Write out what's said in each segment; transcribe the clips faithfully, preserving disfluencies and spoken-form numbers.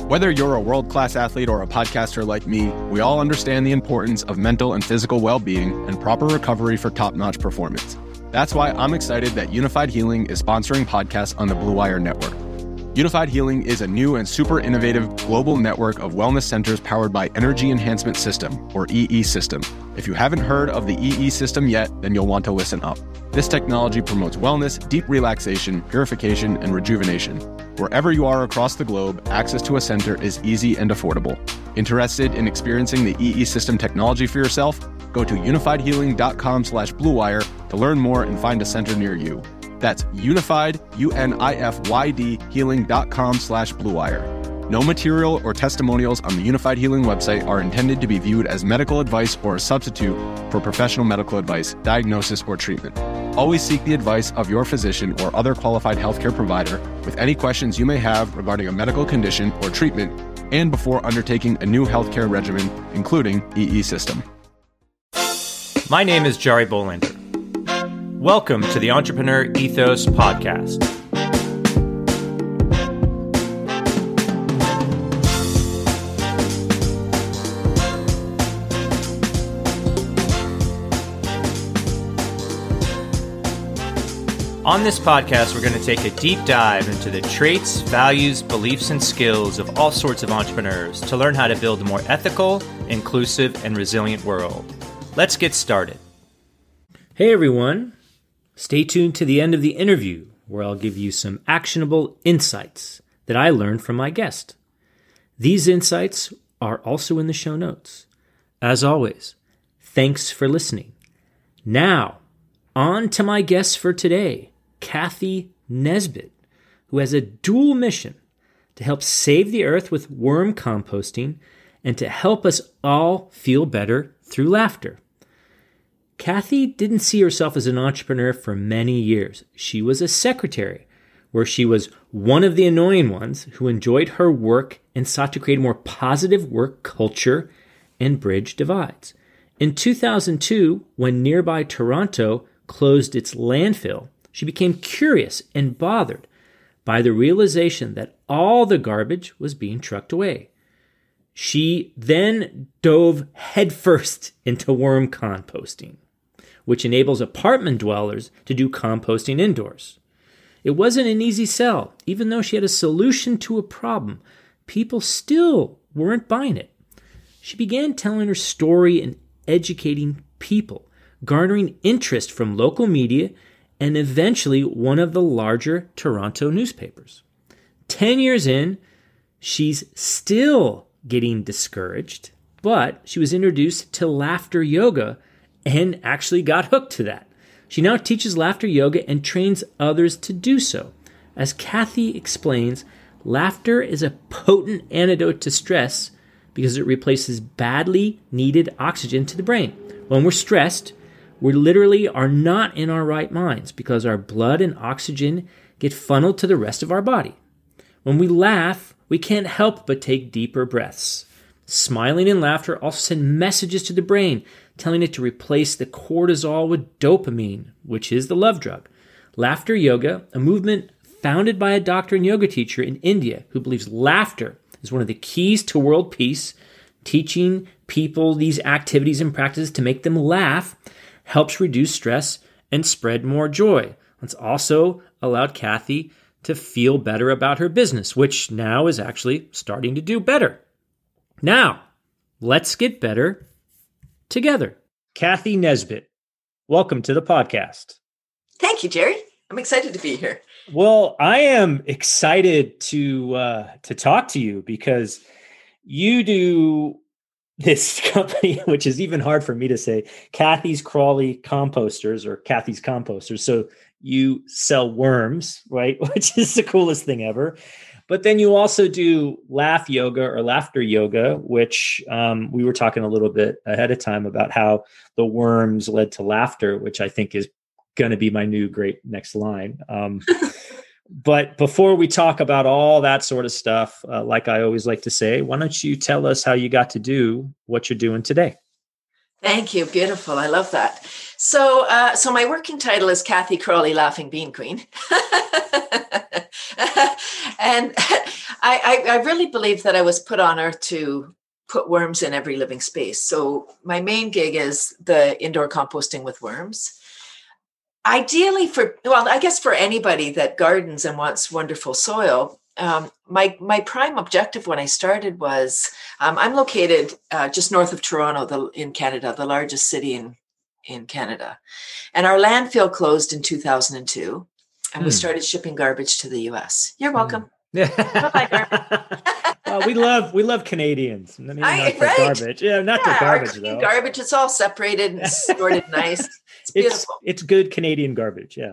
Whether you're a world-class athlete or a podcaster like me, we all understand the importance of mental and physical well-being and proper recovery for top-notch performance. That's why I'm excited that Unified Healing is sponsoring podcasts on the Blue Wire Network. Unified Healing is a new and super innovative global network of wellness centers powered by Energy Enhancement System, or E E System. If you haven't heard of the E E System yet, then you'll want to listen up. This technology promotes wellness, deep relaxation, purification, and rejuvenation. Wherever you are across the globe, access to a center is easy and affordable. Interested in experiencing the E E System technology for yourself? Go to unified healing dot com slash blue wire to learn more and find a center near you. That's unified, U N I F Y D, healing.com slash blue wire. No material or testimonials on the Unified Healing website are intended to be viewed as medical advice or a substitute for professional medical advice, diagnosis, or treatment. Always seek the advice of your physician or other qualified healthcare provider with any questions you may have regarding a medical condition or treatment and before undertaking a new healthcare regimen, including E E System. My name is Jari Bolander. Welcome to the Entrepreneur Ethos Podcast. On this podcast, we're going to take a deep dive into the traits, values, beliefs, and skills of all sorts of entrepreneurs to learn how to build a more ethical, inclusive, and resilient world. Let's get started. Hey everyone. Stay tuned to the end of the interview, where I'll give you some actionable insights that I learned from my guest. These insights are also in the show notes. As always, thanks for listening. Now, on to my guest for today, Kathy Nesbitt, who has a dual mission to help save the earth with worm composting and to help us all feel better through laughter. Kathy didn't see herself as an entrepreneur for many years. She was a secretary, where she was one of the annoying ones who enjoyed her work and sought to create a more positive work culture and bridge divides. In two thousand two, when nearby Toronto closed its landfill, she became curious and bothered by the realization that all the garbage was being trucked away. She then dove headfirst into worm composting, which enables apartment dwellers to do composting indoors. It wasn't an easy sell. Even though she had a solution to a problem, people still weren't buying it. She began telling her story and educating people, garnering interest from local media and eventually one of the larger Toronto newspapers. Ten years in, she's still getting discouraged, but she was introduced to laughter yoga and actually got hooked to that. She now teaches laughter yoga and trains others to do so. As Kathy explains, laughter is a potent antidote to stress because it replaces badly needed oxygen to the brain. When we're stressed, we literally are not in our right minds because our blood and oxygen get funneled to the rest of our body. When we laugh, we can't help but take deeper breaths. Smiling and laughter also send messages to the brain, telling it to replace the cortisol with dopamine, which is the love drug. Laughter yoga, a movement founded by a doctor and yoga teacher in India who believes laughter is one of the keys to world peace, teaching people these activities and practices to make them laugh, helps reduce stress and spread more joy. It's also allowed Kathy to feel better about her business, which now is actually starting to do better. Now, let's get better together. Kathy Nesbitt, welcome to the podcast. Thank you, Jerry. I'm excited to be here. Well, I am excited to uh, to talk to you because you do this company, which is even hard for me to say, Kathy's Crawley Composters or Kathy's Composters. So you sell worms, right? Which is the coolest thing ever. But then you also do laugh yoga or laughter yoga, which um, we were talking a little bit ahead of time about how the worms led to laughter, which I think is going to be my new great next line. Um, but before we talk about all that sort of stuff, uh, like I always like to say, why don't you tell us how you got to do what you're doing today? Thank you. Beautiful. I love that. So, uh, so my working title is Kathy Crawley, Laughing Bean Queen. And I, I, I really believe that I was put on earth to put worms in every living space. So my main gig is the indoor composting with worms. Ideally for, well, I guess for anybody that gardens and wants wonderful soil, um, my my prime objective when I started was, um, I'm located uh, just north of Toronto the, in Canada, the largest city in, in Canada. And our landfill closed in two thousand two, and mm. we started shipping garbage to the U S. You're welcome. Yeah. Well, we love we love Canadians. I mean, I, not for right? garbage. Yeah, not yeah, for garbage our though. Garbage, it's all separated and sorted nice. It's beautiful. It's, it's good Canadian garbage. Yeah.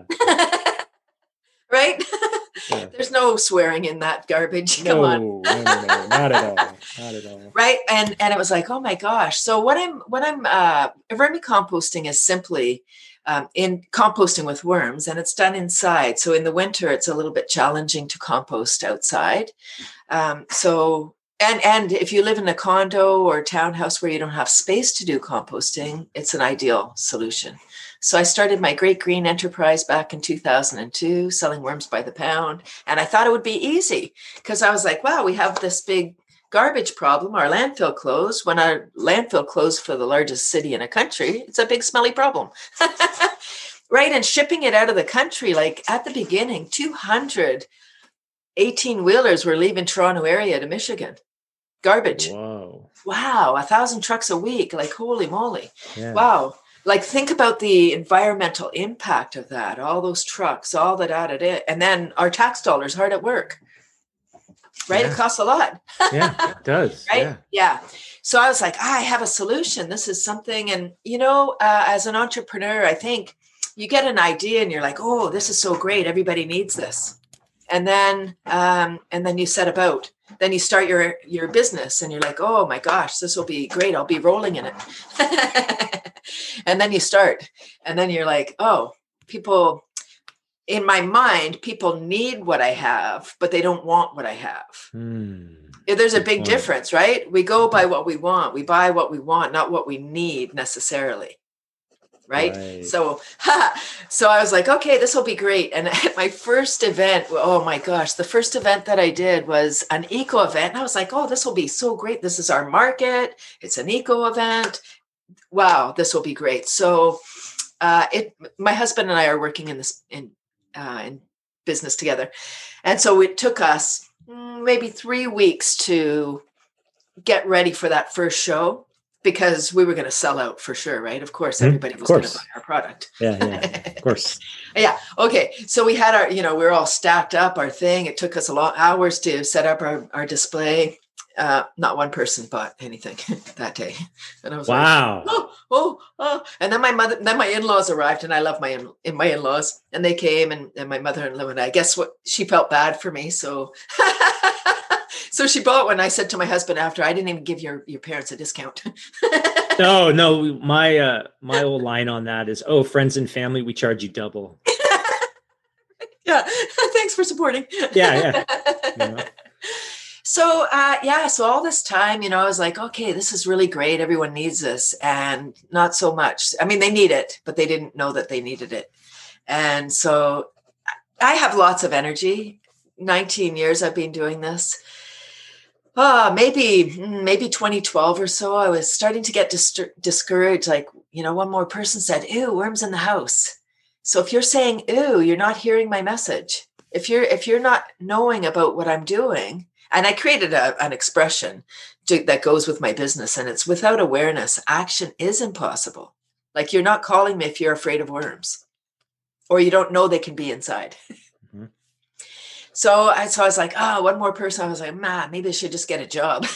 Right? Yeah. There's no swearing in that garbage. No, Come on. no, no, no, not at all. Not at all. Right. And and it was like, oh my gosh. So what I'm what I'm uh vermicomposting is simply um, in composting with worms, and it's done inside. So in the winter, it's a little bit challenging to compost outside. Um, so and and if you live in a condo or townhouse where you don't have space to do composting, it's an ideal solution. So I started my Great Green enterprise back in two thousand two, selling worms by the pound. And I thought it would be easy because I was like, wow, we have this big garbage problem. Our landfill closed. When our landfill closed for the largest city in a country, it's a big smelly problem. Right. And shipping it out of the country, like at the beginning, two hundred eighteen wheelers were leaving Toronto area to Michigan. Garbage. Whoa. Wow. A thousand trucks a week. Like, holy moly. Yeah. Wow. Like, think about the environmental impact of that, all those trucks, all that added it. And then our tax dollars hard at work, right? Yeah. It costs a lot. Yeah, it does. Right? Yeah. Yeah. So I was like, I have a solution. This is something. And, you know, uh, as an entrepreneur, I think you get an idea and you're like, oh, this is so great. Everybody needs this. And then, um, and then you set about. Then you start your, your business and you're like, oh my gosh, this will be great. I'll be rolling in it. And then you start, and then you're like, oh, people, in my mind, people need what I have, but they don't want what I have. Hmm. There's a Good big point. difference, right? We go by what we want. We buy what we want, not what we need necessarily. Right. Right. So, so I was like, okay, this will be great. And at my first event, oh my gosh, the first event that I did was an eco event. And I was like, oh, this will be so great. This is our market. It's an eco event. Wow, this will be great. So, uh, it, my husband and I are working in this, in, uh, in business together. And so it took us maybe three weeks to get ready for that first show, because we were going to sell out for sure, right? Of course, everybody mm, was going to buy our product. Yeah, yeah, of course. Yeah. Okay. So we had our, you know, we were all stacked up, our thing. It took us a long hours to set up our, our display. Uh, not one person bought anything that day. And I was wow. like, oh, oh, oh. And then my mother, then my in-laws arrived, and I love my in, in my in-laws, and they came, and, and my mother-in-law and I, guess what, she felt bad for me. So, so she bought one. I said to my husband after, I didn't even give your, your parents a discount. No, no. My, uh, my old line on that is, oh, friends and family, we charge you double. Yeah. Thanks for supporting. Yeah. Yeah. You know? So, uh, yeah, so all this time, you know, I was like, okay, this is really great. Everyone needs this, and not so much. I mean, they need it, but they didn't know that they needed it. And so I have lots of energy. nineteen years I've been doing this. Oh, maybe, maybe twenty twelve or so, I was starting to get dis- discouraged. Like, you know, one more person said, ew, worms in the house. So if you're saying, ew, you're not hearing my message. If you're, if you're not knowing about what I'm doing, and I created a, an expression to, that goes with my business, and it's without awareness, action is impossible. Like, you're not calling me if you're afraid of worms, or you don't know they can be inside. Mm-hmm. So I, so I was like, oh, one more person. I was like, man, maybe I should just get a job.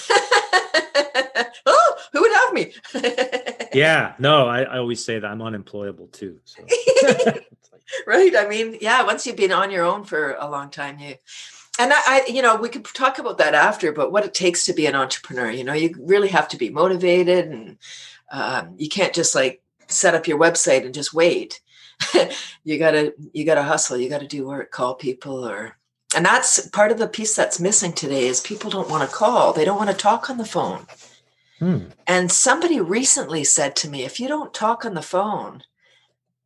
Oh, who would have me? Yeah, no, I, I always say that I'm unemployable too. So. Right. I mean, yeah, once you've been on your own for a long time, you, and I, I, you know, we could talk about that after, but what it takes to be an entrepreneur, you know, you really have to be motivated, and um, you can't just like set up your website and just wait. you gotta, you gotta hustle, you gotta do work, call people, or, and that's part of the piece that's missing today is people don't want to call. They don't want to talk on the phone. Hmm. And somebody recently said to me, if you don't talk on the phone,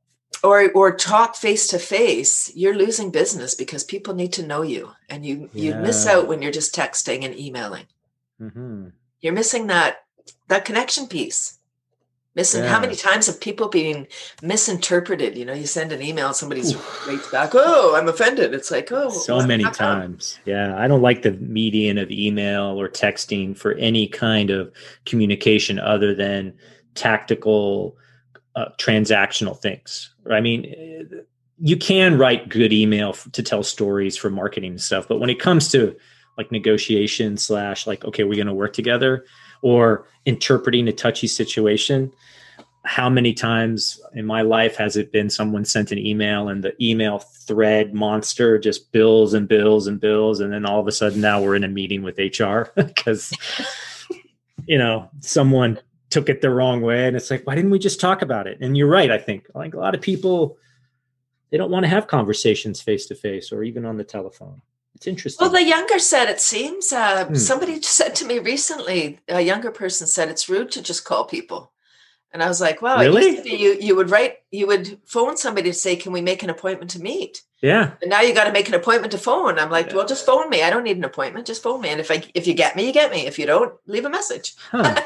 or or talk face to face, you're losing business because people need to know you, and you you Yeah. miss out when you're just texting and emailing. Mm-hmm. You're missing that that connection piece. Missing Yeah. how many times have people been misinterpreted? You know, you send an email, somebody writes back, "Oh, I'm offended." It's like, oh, So what, many how come? times. Yeah. I don't like the median of email or texting for any kind of communication other than tactical, uh, transactional things. I mean, you can write good email f- to tell stories for marketing and stuff, but when it comes to like negotiation slash like, okay, we're going to work together, or interpreting a touchy situation, how many times in my life has it been someone sent an email and the email thread monster just bills and bills and bills, and then all of a sudden now we're in a meeting with H R because you know someone took it the wrong way, and it's like, why didn't we just talk about it? And you're right. I think like a lot of people, they don't want to have conversations face to face or even on the telephone. It's interesting. Well, the younger said, it seems, uh, Hmm. somebody said to me recently, a younger person said it's rude to just call people. And I was like, wow, it Really? used to be you, you would write, you would phone somebody to say, can we make an appointment to meet? Yeah. And now you got to make an appointment to phone. I'm like, Yeah. well, just phone me. I don't need an appointment. Just phone me. And if I, if you get me, you get me. If you don't, leave a message. Huh.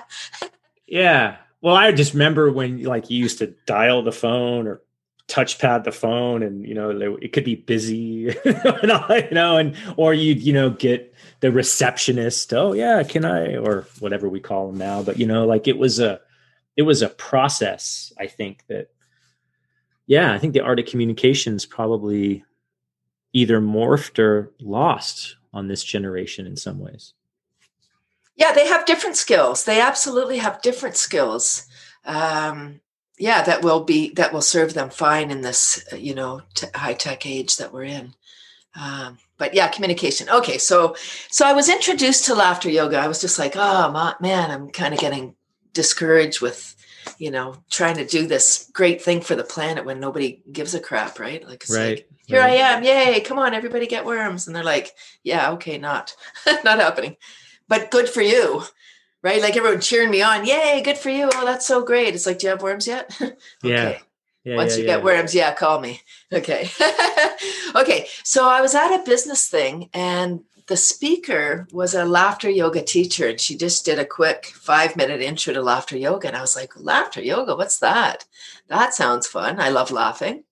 Yeah. Well, I just remember when like you used to dial the phone or touchpad the phone, and you know they, it could be busy, and all, you know, and or you you know get the receptionist. Oh yeah, can I, or whatever we call them now. But you know, like it was a it was a process. I think that yeah, I think the art of communications probably either morphed or lost on this generation in some ways. Yeah, they have different skills. They absolutely have different skills. Um, yeah, that will be that will serve them fine in this, you know, t- high tech age that we're in. Um, but yeah, communication. Okay, so so I was introduced to laughter yoga. I was just like, oh ma- man, I'm kind of getting discouraged with, you know, trying to do this great thing for the planet when nobody gives a crap, right? Like, it's Right. like, here right. I am, yay! Come on, everybody, get worms, and they're like, yeah, okay, not not happening. But good for you, right? Like everyone cheering me on. Yay, good for you. Oh, that's so great. It's like, do you have worms yet? Okay. Yeah. Yeah, Once yeah, you yeah. get worms, yeah, call me. Okay. Okay. So I was at a business thing, and the speaker was a laughter yoga teacher, and she just did a quick five minute intro to laughter yoga. And I was like, laughter yoga, what's that? That sounds fun. I love laughing.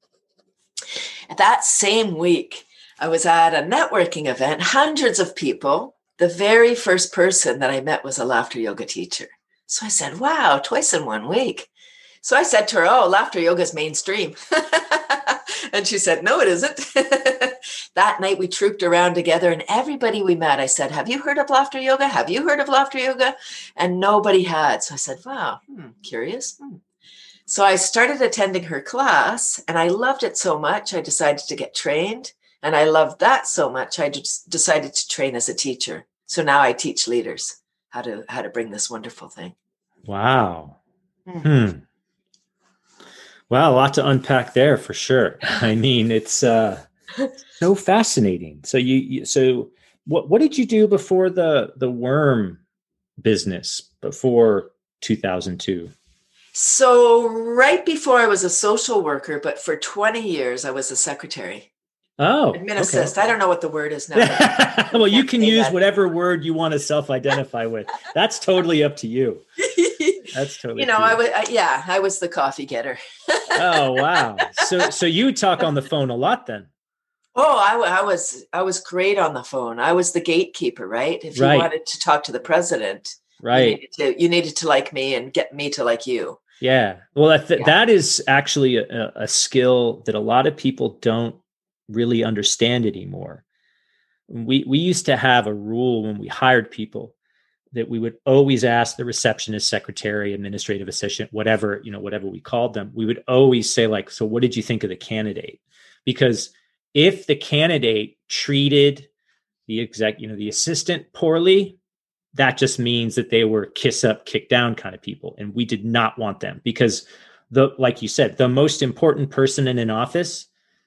That same week, I was at a networking event, hundreds of people. The very first person that I met was a laughter yoga teacher. So I said, wow, twice in one week. So I said to her, oh, laughter yoga is mainstream. And she said, no, it isn't. That night we trooped around together, and everybody we met, I said, have you heard of laughter yoga? Have you heard of laughter yoga? And nobody had. So I said, wow, hmm, curious. Hmm. So I started attending her class, and I loved it so much, I decided to get trained. And I loved that so much, I just decided to train as a teacher. So now I teach leaders how to how to bring this wonderful thing. Wow. Hmm. Hmm. Well, a lot to unpack there for sure. I mean, it's uh, so fascinating. So you, you, so what, what did you do before the, the worm business before two thousand two? So right before I was a social worker, but for twenty years I was a secretary. Oh, Admin okay. assist. I don't know what the word is now. Well, you can use that. whatever word you want to self-identify with. That's totally up to you. That's totally. You know, up to I you. was, I, yeah, I was the coffee getter. Oh, wow. So, so you talk on the phone a lot then? Oh, I, w- I was, I was great on the phone. I was the gatekeeper, right? If you Right. wanted to talk to the president, you Right. needed to, you needed to like me and get me to like you. Yeah. Well, that, Yeah. that is actually a, a skill that a lot of people don't really understand anymore. We, we used to have a rule when we hired people that we would always ask the receptionist, secretary, administrative assistant, whatever, you know, whatever we called them. We would always say like, so what did you think of the candidate? Because if the candidate treated the exec, you know, the assistant poorly, that just means that they were kiss up, kick down kind of people. And we did not want them because the, like you said, the most important person in an office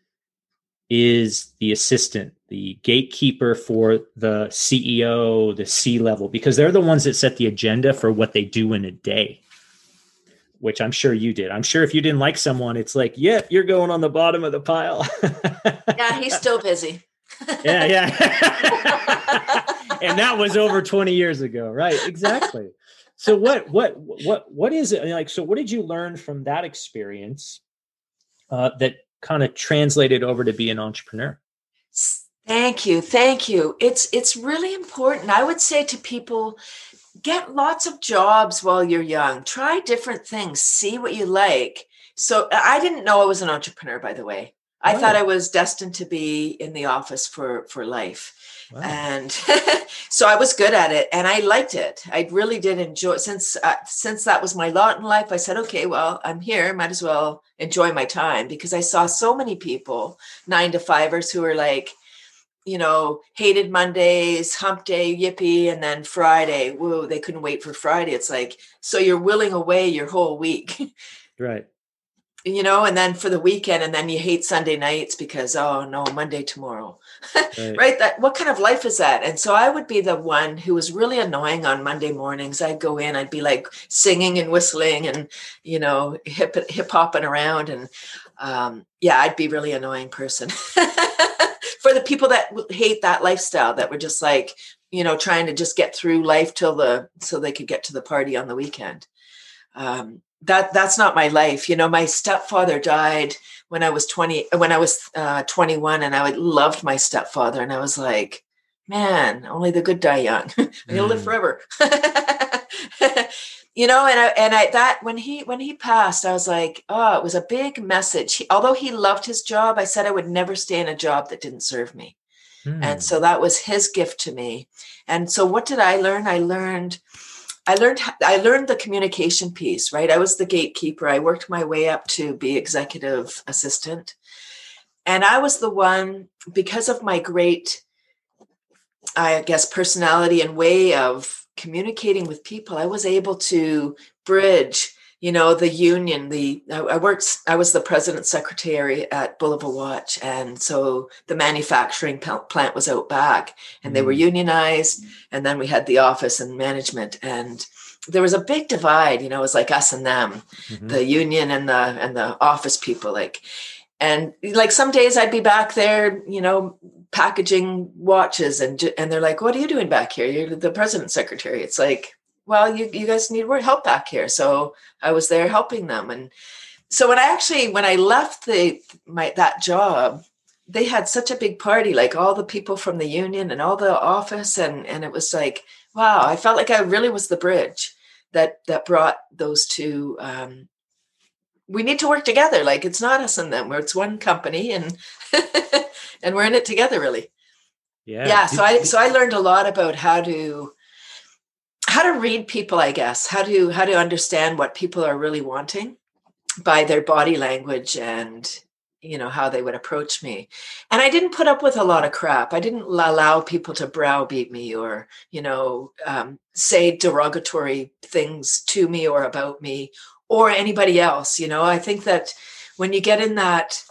is the assistant, the gatekeeper for the C E O, the C level, because they're the ones that set the agenda for what they do in a day. which I'm sure you did. I'm sure if you didn't like someone, it's like, yep, you're going on the bottom of the pile. Yeah, he's still busy. yeah, yeah. And that was over twenty years ago, right? Exactly. So what, what, what, what is it like? So what did you learn from that experience uh, that kind of translated over to be an entrepreneur? Thank you. Thank you. It's, it's really important. I would say to people, get lots of jobs while you're young, try different things, see what you like. So I didn't know I was an entrepreneur, by the way. I oh. thought I was destined to be in the office for, for life. Wow. And so I was good at it and I liked it. I really did enjoy since, uh, since that was my lot in life. I said, okay, well, I'm here. Might as well enjoy my time, because I saw so many people, nine to fivers, who were like, you know, hated Mondays, hump day, yippee. And then Friday, whoa, they couldn't wait for Friday. It's like, so you're willing away your whole week. Right. You know, and then for the weekend, and then you hate Sunday nights because, oh no, Monday tomorrow. Right. Right. That, what kind of life is that? And so I would be the one who was really annoying on Monday mornings. I'd go in, I'd be like singing and whistling and, you know, hip, hip hopping around. And um, yeah, I'd be really annoying person for the people that hate that lifestyle, that were just like, you know, trying to just get through life till the, so they could get to the party on the weekend. Um, that that's not my life. You know, my stepfather died when I was twenty, when I was uh, twenty-one, and I would, loved my stepfather. And I was like, man, only the good die young. I'm gonna live forever. You know, and I, and I, that when he, when he passed, I was like, oh, it was a big message. He, although he loved his job, I said I would never stay in a job that didn't serve me. Hmm. And so that was his gift to me. And so what did I learn? I learned I learned, I learned the communication piece, right? I was the gatekeeper. I worked my way up to be executive assistant. And I was the one, because of my great, I guess, personality and way of communicating with people, I was able to bridge, you know, the union, the, I worked, I was the president secretary at Bulova Watch. And so the manufacturing plant was out back and they were unionized. And then we had the office and management, and there was a big divide, you know, it was like us and them, mm-hmm. the union and the, and the office people, like, and like some days I'd be back there, you know, packaging watches, and, and they're like, what are you doing back here? You're the president secretary. It's like, well, you, you guys need help back here. So I was there helping them. And so when I actually, when I left the, my, that job, they had such a big party, like all the people from the union and all the office. And, and it was like, wow, I felt like I really was the bridge that, that brought those two. Um, we need to work together. Like, it's not us and them, where it's one company, and, and we're in it together, really. Yeah. Yeah. So I, so I learned a lot about how to, how to read people, I guess, how to, how to understand what people are really wanting by their body language and, you know, how they would approach me. And I didn't put up with a lot of crap. I didn't allow people to browbeat me or, you know, um, say derogatory things to me or about me or anybody else. You know, I think that when you get in that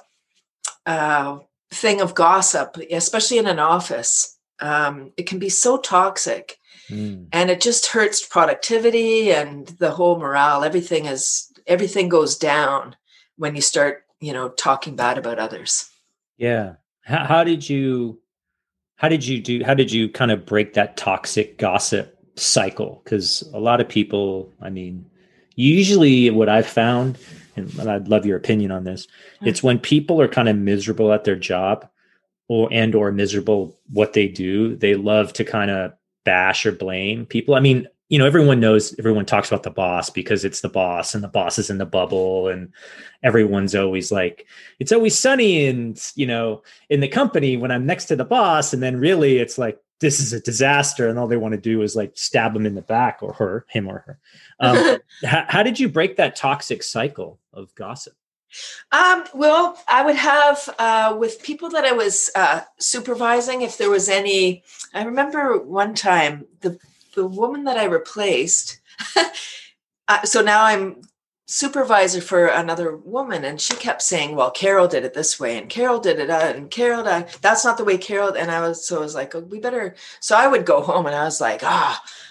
uh, thing of gossip, especially in an office, um, it can be so toxic. Mm. And it just hurts productivity and the whole morale. Everything is, everything goes down when you start, you know, talking bad about others. Yeah. How, how did you, how did you do, how did you kind of break that toxic gossip cycle? Because a lot of people, I mean, usually what I've found, and I'd love your opinion on this, mm. it's when people are kind of miserable at their job or, and, or miserable what they do, they love to kind of bash or blame people. I mean, you know, everyone knows, everyone talks about the boss because it's the boss and the boss is in the bubble and everyone's always like, it's always sunny and, you know, in the company when I'm next to the boss. And then really it's like, this is a disaster. And all they want to do is like stab him in the back, or her, him or her. Um, how, how did you break that toxic cycle of gossip? Um, well, I would have, uh, with people that I was, uh, supervising, if there was any, I remember one time the, the woman that I replaced, uh, so now I'm supervisor for another woman, and she kept saying, well, Carol did it this way and Carol did it. Uh, and Carol, uh, that's not the way Carol. And I was, so I was like, oh, we better, so I would go home and I was like, ah,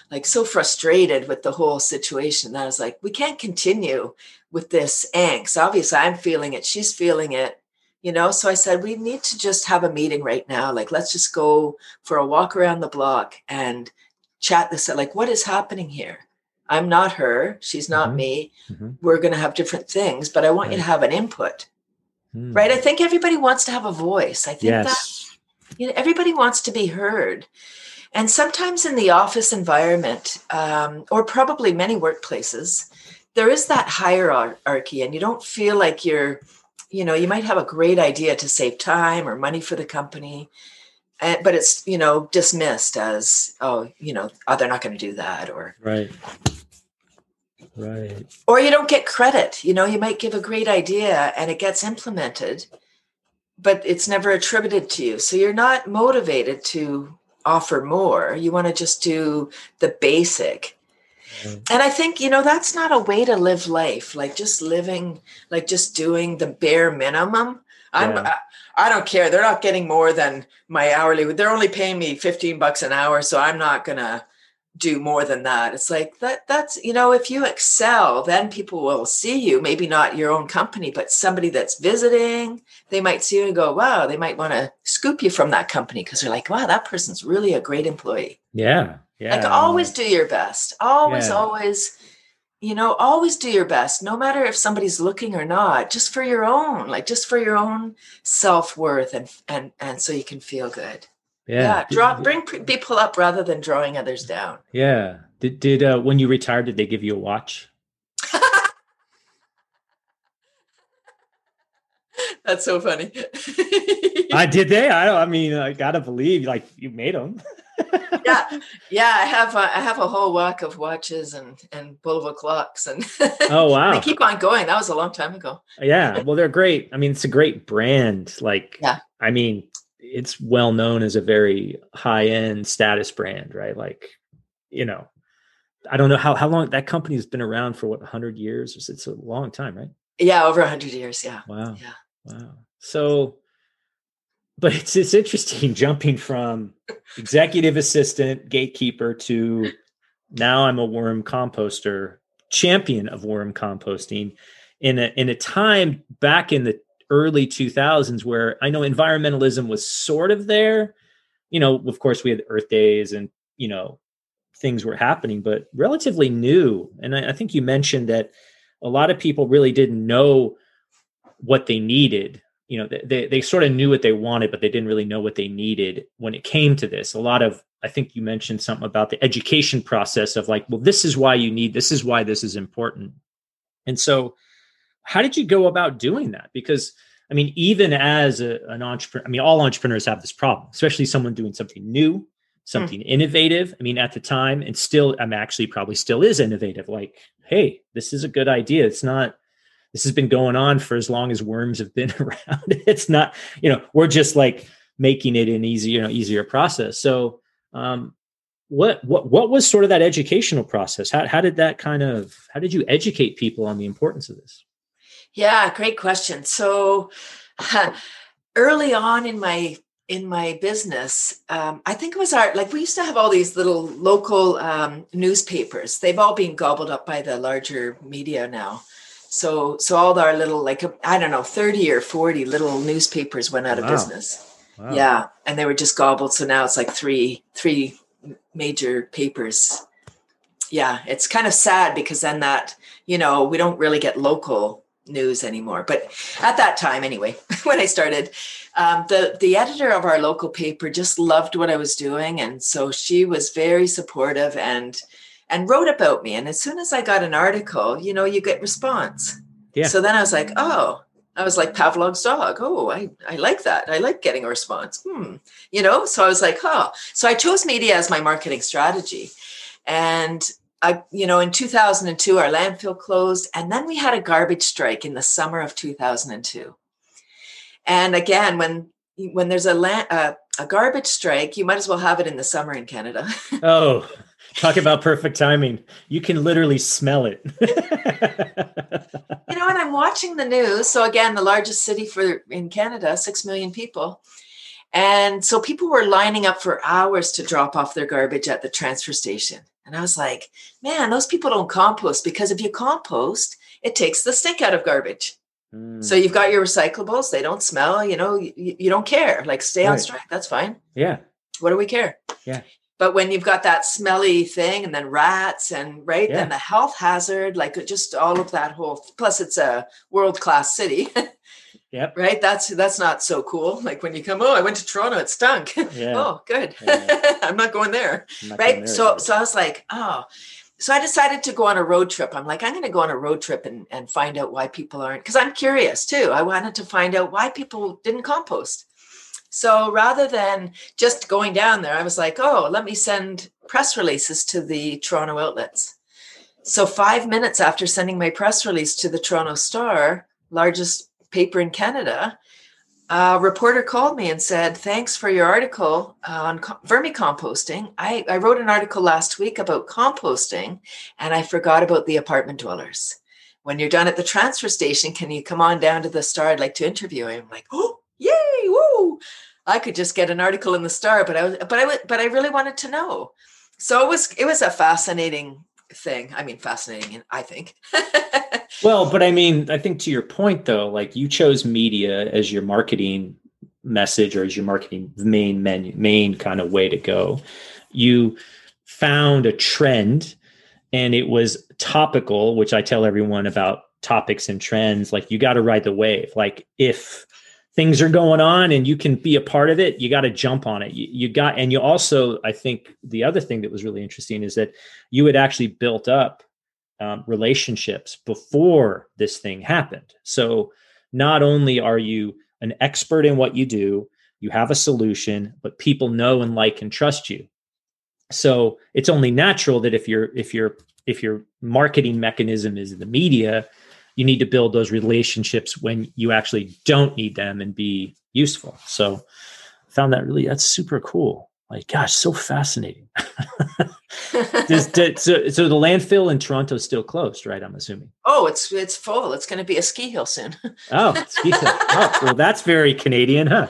like so frustrated with the whole situation that I was like, we can't continue with this angst. Obviously, I'm feeling it. She's feeling it, you know? So I said, we need to just have a meeting right now. Like, let's just go for a walk around the block and chat this out. Like, what is happening here? I'm not her. She's not mm-hmm. me. Mm-hmm. We're going to have different things, but I want right. you to have an input, mm. right? I think everybody wants to have a voice. I think yes. that, you know, everybody wants to be heard. And sometimes in the office environment, um, or probably many workplaces, there is that hierarchy, and you don't feel like you're, you know, you might have a great idea to save time or money for the company, and, but it's, you know, dismissed as, oh, you know, oh, they're not going to do that, or right, right, or you don't get credit. You know, you might give a great idea and it gets implemented, but it's never attributed to you, so you're not motivated to offer more. You want to just do the basic. Right. And I think, you know, that's not a way to live life. Like just living, like just doing the bare minimum. I'm, yeah. I, I don't care. They're not getting more than my hourly. They're only paying me fifteen bucks an hour. So I'm not going to do more than that. It's like that, that's, you know, if you excel, then people will see you, maybe not your own company, but somebody that's visiting, they might see you and go, wow, they might want to scoop you from that company. Cause they're like, wow, that person's really a great employee. Yeah. Yeah. Like always do your best. Always, yeah. always, you know, always do your best, no matter if somebody's looking or not, just for your own, like just for your own self-worth and, and, and so you can feel good. Yeah. yeah. Draw, bring people up rather than drawing others down. Yeah. Did, did, uh, when you retired, did they give you a watch? That's so funny. I did they? I don't, I mean, I gotta believe like you made them. yeah. Yeah. I have, a, I have a whole whack of watches and, and Bulova clocks and oh, wow. they keep on going. That was a long time ago. Yeah. Well, they're great. I mean, it's a great brand. Like, yeah. I mean, it's well known as a very high end status brand, right? Like, you know, I don't know how, how long that company has been around for what, a hundred years? It's a long time, right? Yeah. Over a hundred years. Yeah. Wow. Yeah. Wow. So, but it's, it's interesting jumping from executive assistant, gatekeeper to now I'm a worm composter, champion of worm composting in a, in a time back in the early two thousands where I know environmentalism was sort of there, you know, of course we had Earth Days and, you know, things were happening, but relatively new. And I, I think you mentioned that a lot of people really didn't know what they needed. You know, they, they, they sort of knew what they wanted, but they didn't really know what they needed when it came to this. A lot of, I think you mentioned something about the education process of like, well, this is why you need, this is why this is important. And so how did you go about doing that? Because I mean, even as a, an entrepreneur, I mean, all entrepreneurs have this problem, especially someone doing something new, something mm. innovative. I mean, at the time, and still, I'm actually probably still is innovative. Like, hey, this is a good idea. It's not, this has been going on for as long as worms have been around. It's not, you know, we're just like making it an easier, you know, easier process. So, um, what, what, what was sort of that educational process? How, how did that kind of, how did you educate people on the importance of this? Yeah, great question. So uh, early on in my in my business, um, I think it was our, like we used to have all these little local um, newspapers. They've all been gobbled up by the larger media now. So so all our little, like, I don't know, thirty or forty little newspapers went out of wow. business. Wow. Yeah. And they were just gobbled. So now it's like three, three major papers. Yeah. It's kind of sad because then that, you know, we don't really get local news anymore. But at that time, anyway, when I started, um, the, the editor of our local paper just loved what I was doing. And so she was very supportive and, and wrote about me. And as soon as I got an article, you know, you get response. Yeah. So then I was like, oh, I was like Pavlov's dog. Oh, I, I like that. I like getting a response. Hmm. You know, so I was like, oh, so I chose media as my marketing strategy. And I, you know, in two thousand two, our landfill closed, and then we had a garbage strike in the summer of two thousand two. And again, when when there's a land, uh, a garbage strike, you might as well have it in the summer in Canada. Oh, talk about perfect timing! You can literally smell it. You know, and I'm watching the news. So again, the largest city for in Canada, six million people. And so people were lining up for hours to drop off their garbage at the transfer station. And I was like, man, those people don't compost, because if you compost, it takes the stink out of garbage. Mm. So you've got your recyclables. They don't smell, you know, you, you don't care. Like, stay right on strike. That's fine. Yeah. What do we care? Yeah. But when you've got that smelly thing, and then rats, and right, yeah. then the health hazard, like just all of that whole, plus it's a world-class city. Yep. Right. That's, that's not so cool. Like when you come, oh, I went to Toronto, it stunk. Yeah. Oh, good. Yeah. I'm not going there. Not right. Going there so, either. so I was like, oh, so I decided to go on a road trip. I'm like, I'm going to go on a road trip and, and find out why people aren't, because I'm curious too. I wanted to find out why people didn't compost. So rather than just going down there, I was like, oh, let me send press releases to the Toronto outlets. So five minutes after sending my press release to the Toronto Star, largest paper in Canada, a reporter called me and said, thanks for your article on vermicomposting. I, I wrote an article last week about composting, and I forgot about the apartment dwellers. When you're done at the transfer station, can you come on down to the Star? I'd like to interview him. I'm like, oh, yay, woo. I could just get an article in the Star, but I was, but I, but I really wanted to know. So it was, it was a fascinating thing. I mean, fascinating, I think. Well, but I mean, I think to your point though, like you chose media as your marketing message, or as your marketing main menu, main kind of way to go. You found a trend, and it was topical, which I tell everyone about topics and trends. Like, you got to ride the wave. Like, if things are going on and you can be a part of it, you got to jump on it. You, you got, and you also, I think the other thing that was really interesting is that you had actually built up um, relationships before this thing happened. So not only are you an expert in what you do, you have a solution, but people know and like and trust you. So it's only natural that if you're, if you're, if your marketing mechanism is the media, you need to build those relationships when you actually don't need them and be useful. So I found that really, that's super cool. Like, gosh, so fascinating. Does, does, so, so the landfill in Toronto is still closed, right? I'm assuming. Oh, it's it's full. It's going to be a ski hill soon. Oh, ski hill. Oh, well, that's very Canadian, huh?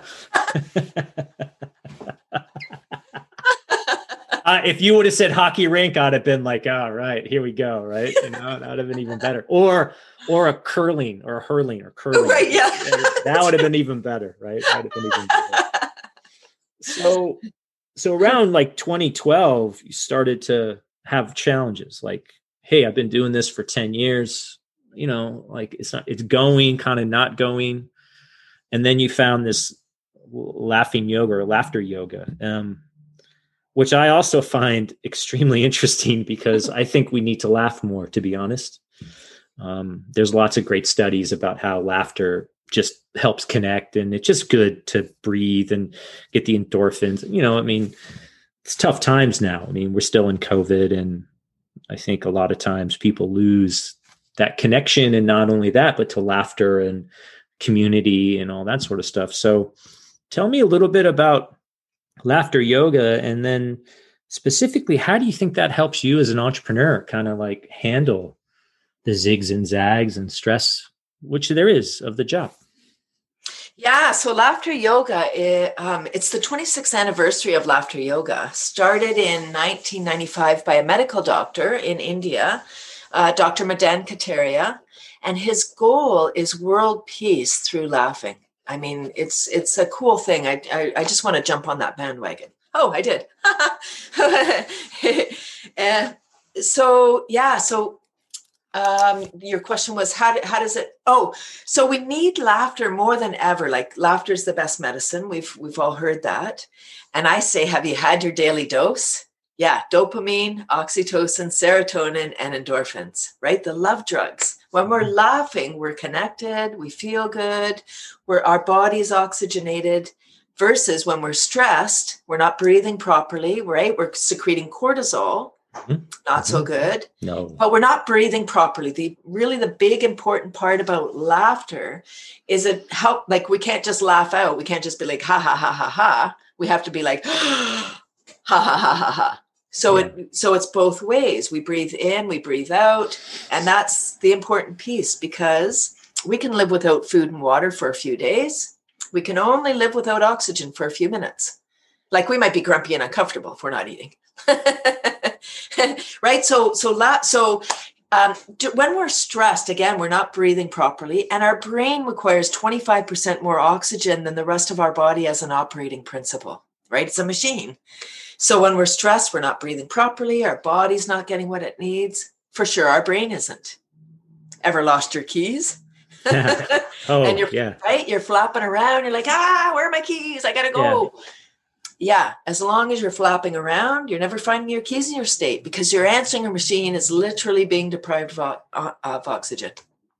Uh, if you would have said hockey rink, I'd have been like, all right, here we go, right? You know, that would have been even better. Or or a curling or a hurling or curling. Right, yeah. That would have been even better, right? That would have been even better. So, so around like twenty twelve, you started to have challenges. Like, hey, I've been doing this for ten years. You know, like it's not, it's going, kind of not going. And then you found this laughing yoga or laughter yoga. Um, which I also find extremely interesting, because I think we need to laugh more, to be honest. Um, there's lots of great studies about how laughter just helps connect, and it's just good to breathe and get the endorphins. You know, I mean, it's tough times now. I mean, we're still in COVID, and I think a lot of times people lose that connection, and not only that, but to laughter and community and all that sort of stuff. So tell me a little bit about laughter yoga, and then specifically, how do you think that helps you as an entrepreneur kind of like handle the zigs and zags and stress, which there is, of the job? Yeah, so laughter yoga, it, um, it's the twenty-sixth anniversary of laughter yoga. Started in nineteen ninety-five by a medical doctor in India, uh, Doctor Madan Kataria, and his goal is world peace through laughing. I mean, it's it's a cool thing. I, I I just want to jump on that bandwagon. Oh, I did. uh, so yeah. So um, your question was how do, how does it? Oh, so we need laughter more than ever. Like, laughter is the best medicine. We've we've all heard that. And I say, have you had your daily dose? Yeah, dopamine, oxytocin, serotonin, and endorphins. Right, the love drugs. When we're laughing, we're connected, we feel good, we're, our body's oxygenated, versus when we're stressed, we're not breathing properly, right? We're secreting cortisol, mm-hmm. not so good. No. But we're not breathing properly. The really the big important part about laughter is it help, like, we can't just laugh out. We can't just be like, ha, ha, ha, ha, ha. We have to be like, ha, ha, ha, ha, ha. So yeah. it so it's both ways. We breathe in, we breathe out. And that's the important piece, because we can live without food and water for a few days. We can only live without oxygen for a few minutes. Like, we might be grumpy and uncomfortable if we're not eating. right? So, so, la- so um, do, when we're stressed, again, we're not breathing properly, and our brain requires twenty-five percent more oxygen than the rest of our body as an operating principle, right? It's a machine. So when we're stressed, we're not breathing properly. Our body's not getting what it needs. For sure, our brain isn't. Ever lost your keys? oh, and you're yeah. right. You're flapping around. You're like, ah, where are my keys? I gotta go. Yeah. yeah. As long as you're flapping around, you're never finding your keys in your state because your answering machine is literally being deprived of, uh, of oxygen.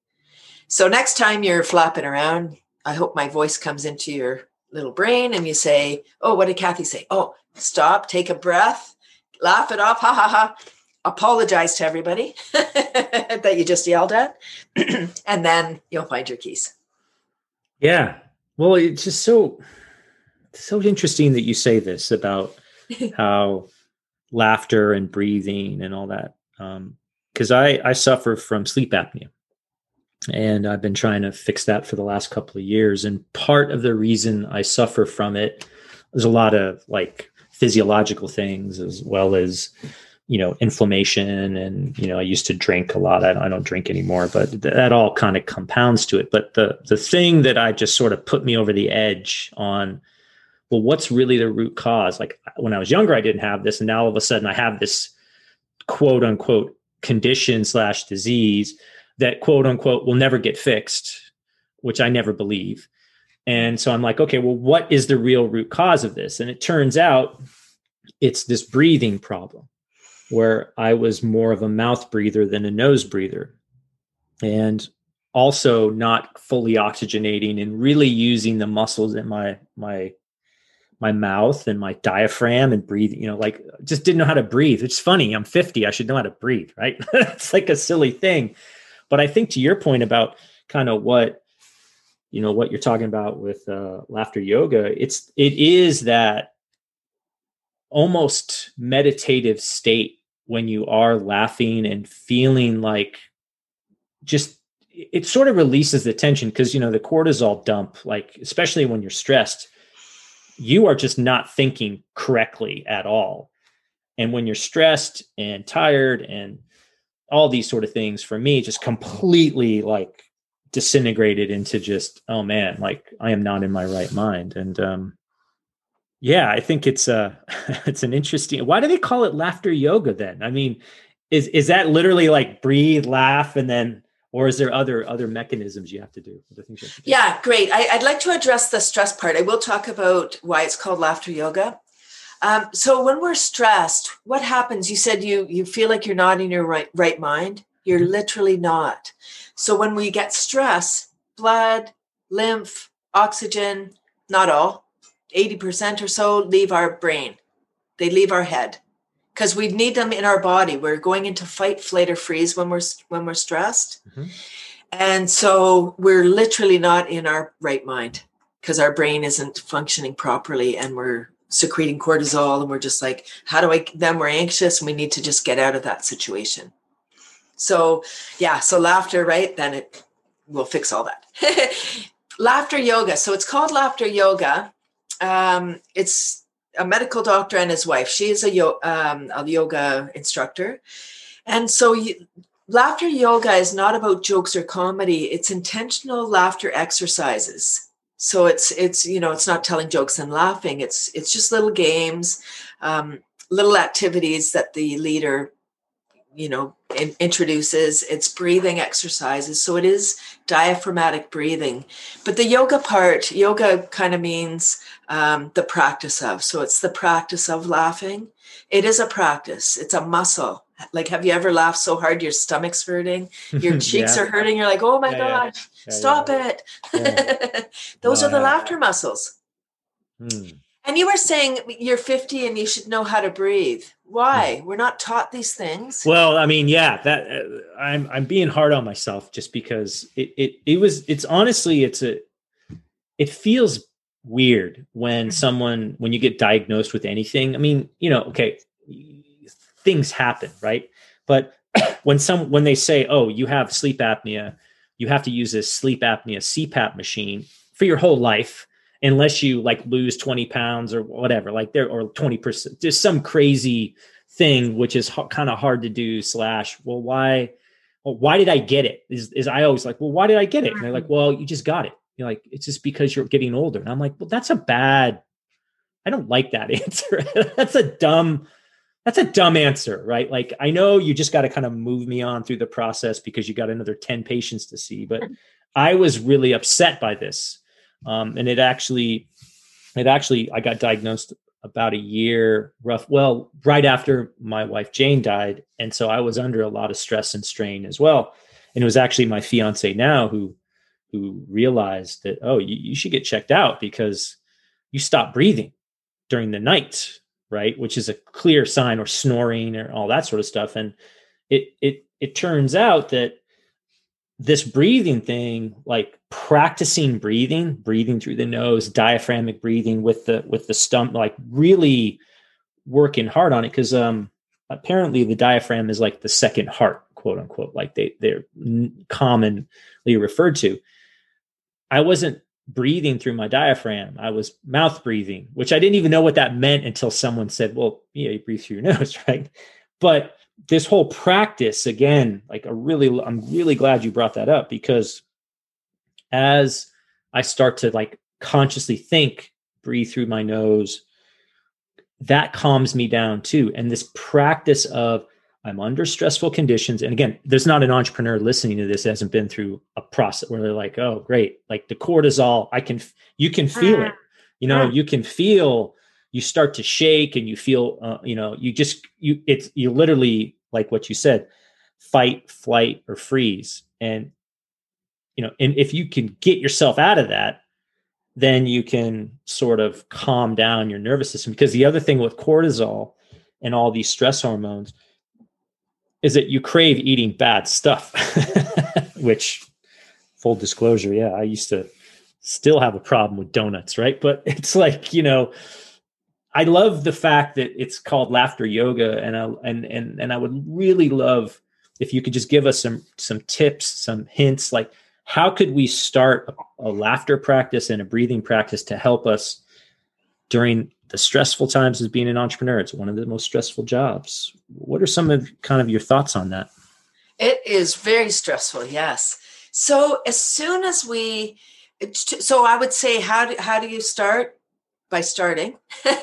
So next time you're flapping around, I hope my voice comes into your little brain and you say, oh, what did Kathy say? Oh, stop, take a breath, laugh it off. Ha ha ha. Apologize to everybody that you just yelled at, and then you'll find your keys. Yeah. Well, it's just so, so interesting that you say this about how laughter and breathing and all that. Um, cause I, I suffer from sleep apnea and I've been trying to fix that for the last couple of years. And part of the reason I suffer from it, there's a lot of like physiological things as well as, you know, inflammation. And, you know, I used to drink a lot. I don't, I don't drink anymore, but th- that all kind of compounds to it. But the the thing that I just sort of put me over the edge on, well, what's really the root cause? Like when I was younger, I didn't have this. And now all of a sudden I have this quote unquote condition slash disease that quote unquote will never get fixed, which I never believe. And so I'm like, okay, well, what is the real root cause of this? And it turns out it's this breathing problem, where I was more of a mouth breather than a nose breather, and also not fully oxygenating and really using the muscles in my, my, my mouth and my diaphragm and breathe, you know, like just didn't know how to breathe. It's funny. I'm fifty. I should know how to breathe. Right. It's like a silly thing. But I think to your point about kind of what, you know, what you're talking about with uh, laughter yoga, it's, it is that almost meditative state when you are laughing and feeling like just, it sort of releases the tension because, you know, the cortisol dump, like, especially when you're stressed, you are just not thinking correctly at all. And when you're stressed and tired and all these sort of things, for me, just completely like disintegrated into just, oh man, like I am not in my right mind. And, um, yeah, I think it's uh it's an interesting. Why do they call it laughter yoga then? I mean, is is that literally like breathe, laugh, and then, or is there other other mechanisms you have to do? Other things you have to do? Yeah, great. I, I'd like to address the stress part. I will talk about why it's called laughter yoga. Um, so when we're stressed, what happens? You said you you feel like you're not in your right right mind. You're mm-hmm. literally not. So when we get stress, blood, lymph, oxygen, not all. eighty percent or so leave our brain. They leave our head because we need them in our body. We're going into fight, flight, or freeze when we're when we're stressed. Mm-hmm. And so we're literally not in our right mind because our brain isn't functioning properly and we're secreting cortisol and we're just like, how do I, then we're anxious and we need to just get out of that situation. So yeah, so laughter, right? Then it will fix all that. Laughter yoga. So it's called laughter yoga. Um, it's a medical doctor and his wife. She is a, yo- um, a yoga instructor. And so you, laughter yoga is not about jokes or comedy. It's intentional laughter exercises. So it's, it's, you know, it's not telling jokes and laughing. It's, it's just little games, um, little activities that the leader, you know, in, introduces. It's breathing exercises. So it is diaphragmatic breathing. But the yoga part, yoga kind of means um, the practice of. So it's the practice of laughing. It is a practice. It's a muscle. Like, have you ever laughed so hard your stomach's hurting? Your cheeks yeah. are hurting. You're like, oh my yeah, gosh, yeah. Yeah, stop yeah. it. Yeah. Those no, are the laughter muscles. Hmm. And you were saying you're fifty and you should know how to breathe. Why? We're not taught these things. Well, I mean, yeah, that uh, I'm I'm being hard on myself just because it it it was it's honestly it's a it feels weird when mm-hmm. someone when you get diagnosed with anything. I mean, you know, okay, things happen, right? But when some when they say, "Oh, you have sleep apnea," you have to use this sleep apnea C PAP machine for your whole life. Unless you like lose twenty pounds or whatever, like there, or twenty percent, just some crazy thing, which is h- kind of hard to do slash, well, why, well, why did I get it? Is, is I always like, well, why did I get it? And they're like, well, you just got it. You're like, it's just because you're getting older. And I'm like, well, that's a bad, I don't like that answer. That's a dumb, that's a dumb answer, right? Like, I know you just got to kind of move me on through the process because you got another ten patients to see, but I was really upset by this. Um, and it actually, it actually, I got diagnosed about a year rough, well, right after my wife, Jane, died. And so I was under a lot of stress and strain as well. And it was actually my fiance now who, who realized that, oh, you, you should get checked out because you stop breathing during the night, right? Which is a clear sign, or snoring or all that sort of stuff. And it, it, it turns out that this breathing thing, like practicing breathing, breathing through the nose, diaphragmatic breathing with the, with the stomach, like really working hard on it. Cause, um, apparently the diaphragm is like the second heart, quote unquote, like they, they're commonly referred to. I wasn't breathing through my diaphragm. I was mouth breathing, which I didn't even know what that meant until someone said, well, yeah, you breathe through your nose, right? But this whole practice, again, like a really, I'm really glad you brought that up, because as I start to like consciously think, breathe through my nose, that calms me down too. And this practice of, I'm under stressful conditions. And again, there's not an entrepreneur listening to this that hasn't been through a process where they're like, oh, great. Like the cortisol, I can, you can feel it, you know, you can feel, you start to shake and you feel, uh, you know, you just, you, it's, you literally, like what you said, fight, flight, or freeze. And, you know, and if you can get yourself out of that, then you can sort of calm down your nervous system. Because the other thing with cortisol and all these stress hormones is that you crave eating bad stuff, which, full disclosure, yeah, I used to still have a problem with donuts, right? But it's like, you know, I love the fact that it's called laughter yoga, and I, and and and I would really love if you could just give us some some tips, some hints, like how could we start a, a laughter practice and a breathing practice to help us during the stressful times as being an entrepreneur. It's one of the most stressful jobs. What are some of kind of your thoughts on that? It is very stressful. Yes. So as soon as we, so I would say, how do, how do you start? By starting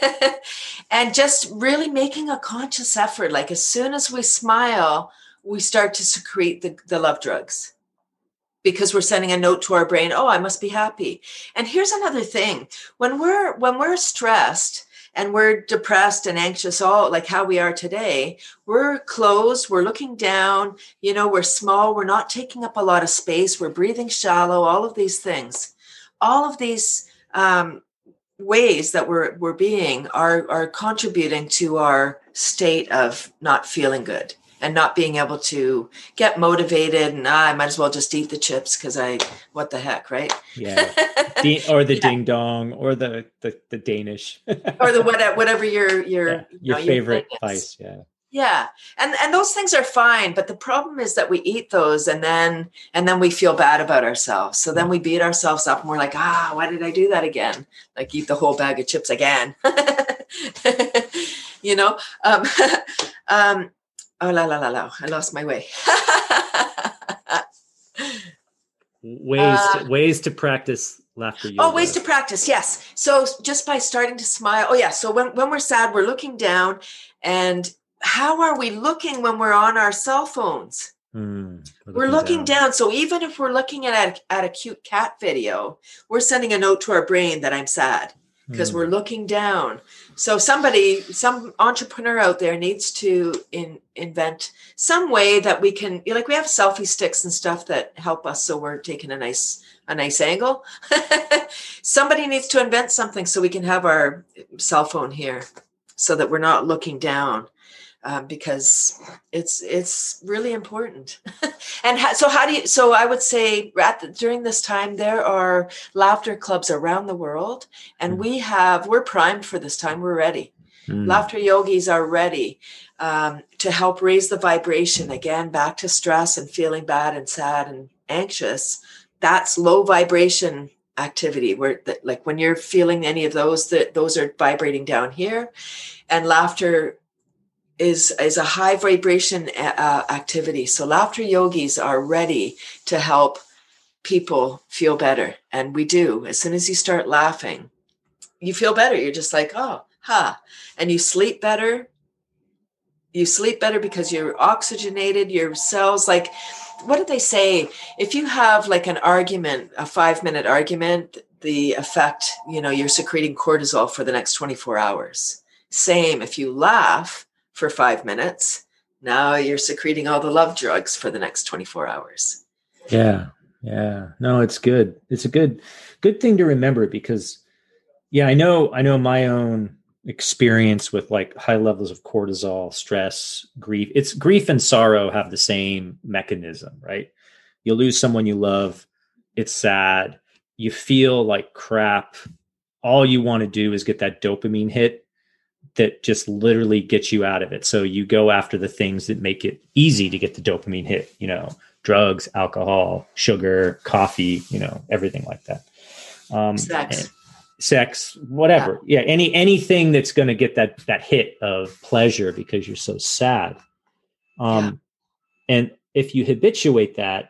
and just really making a conscious effort. Like as soon as we smile, we start to secrete the, the love drugs, because we're sending a note to our brain, oh, I must be happy. And here's another thing. When we're when we're stressed and we're depressed and anxious, all like how we are today, we're closed, we're looking down, you know, we're small, we're not taking up a lot of space, we're breathing shallow, all of these things. All of these um, ways that we're we're being are are contributing to our state of not feeling good. And not being able to get motivated, and ah, I might as well just eat the chips because I, what the heck, right? Yeah, D- or the yeah. ding dong, or the the, the Danish, or the whatever, whatever your your yeah. your know, favorite your vice, yeah, yeah, and and those things are fine, but the problem is that we eat those, and then and then we feel bad about ourselves. So then we beat ourselves up, and we're like, ah, why did I do that again? Like eat the whole bag of chips again, you know. Um, um, Oh, la, la, la, la. I lost my way. ways, uh, to, ways to practice laughter yoga. Oh, ways to practice. Yes. So just by starting to smile. Oh, yeah. So when, when we're sad, we're looking down. And how are we looking when we're on our cell phones? Mm, we're looking, we're looking down. down. So even if we're looking at a, at a cute cat video, we're sending a note to our brain that I'm sad because mm. we're looking down. So somebody, some entrepreneur out there needs to in, invent some way that we can, like we have selfie sticks and stuff that help us. So we're taking a nice, a nice angle. Somebody needs to invent something so we can have our cell phone here so that we're not looking down. Um, because it's it's really important. And ha- so how do you, so I would say at the, during this time, there are laughter clubs around the world, and mm. we have, we're primed for this time. We're ready. Mm. Laughter yogis are ready um, to help raise the vibration again, back to stress and feeling bad and sad and anxious. That's low vibration activity where the, like when you're feeling any of those, that those are vibrating down here, and laughter is is a high vibration uh, activity. So laughter yogis are ready to help people feel better. And we do. As soon as you start laughing, you feel better. You're just like, oh, ha. And you sleep better. You sleep better because you're oxygenated, your cells. Like, what did they say? If you have like an argument, a five minute argument, the effect, you know, you're secreting cortisol for the next twenty-four hours. Same if you laugh for five minutes, now you're secreting all the love drugs for the next twenty-four hours. Yeah. Yeah. No, it's good. It's a good, good thing to remember because, yeah, I know, I know my own experience with like high levels of cortisol, stress, grief. It's grief and sorrow have the same mechanism, right? You lose someone you love. It's sad. You feel like crap. All you want to do is get that dopamine hit that just literally gets you out of it. So you go after the things that make it easy to get the dopamine hit, you know, drugs, alcohol, sugar, coffee, you know, everything like that. Um, Sex. Sex, whatever. Yeah. yeah. Any, anything that's going to get that, that hit of pleasure because you're so sad. Um, yeah. And if you habituate that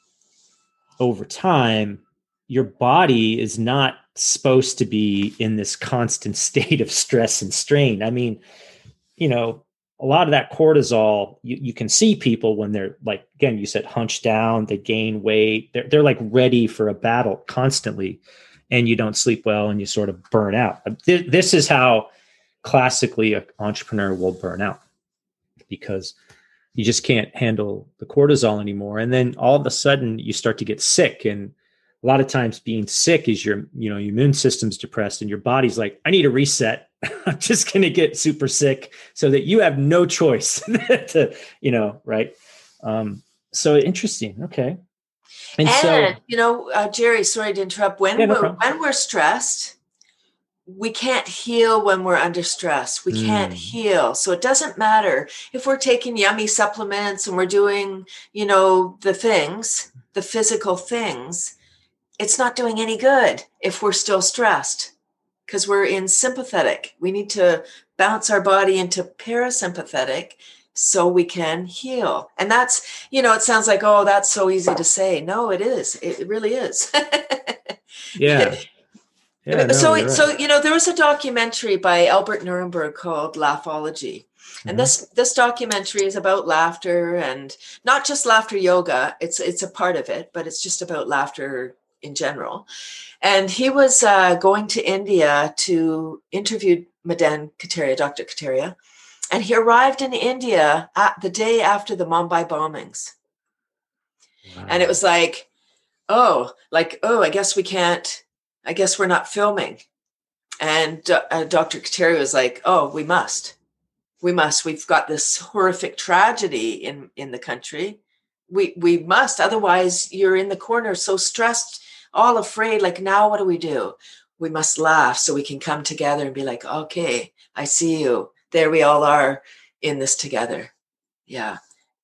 over time, your body is not supposed to be in this constant state of stress and strain. I mean, you know, a lot of that cortisol, you, you can see people when they're like, again, you said hunched down, they gain weight. They're, they're like ready for a battle constantly. And you don't sleep well and you sort of burn out. This is how classically an entrepreneur will burn out because you just can't handle the cortisol anymore. And then all of a sudden you start to get sick. And a lot of times being sick is your, you know, your immune system's depressed and your body's like, I need a reset. I'm just going to get super sick so that you have no choice to, you know, right. Um, so interesting. Okay. And, and so, you know, uh, Jerry, sorry to interrupt. When yeah, no we're when we're stressed, we can't heal when we're under stress. We mm. can't heal. So it doesn't matter if we're taking yummy supplements and we're doing, you know, the things, the physical things. It's not doing any good if we're still stressed because we're in sympathetic. We need to bounce our body into parasympathetic so we can heal. And that's, you know, it sounds like, oh, that's so easy to say. No, it is. It really is. yeah. yeah no, so, right. so, you know, there was a documentary by Albert Nuremberg called Laughology. Mm-hmm. And this, this documentary is about laughter and not just laughter yoga. It's, it's a part of it, but it's just about laughter in general. And he was uh, going to India to interview Madan Kataria, Doctor Kataria. And he arrived in India at the day after the Mumbai bombings. Wow. And it was like, oh, like, oh, I guess we can't, I guess we're not filming. And uh, Doctor Kataria was like, oh, we must. We must. We've got this horrific tragedy in, in the country. We we must. Otherwise, you're in the corner so stressed, all afraid, like, now what do we do? We must laugh so we can come together and be like, okay, I see you. There we all are in this together. Yeah.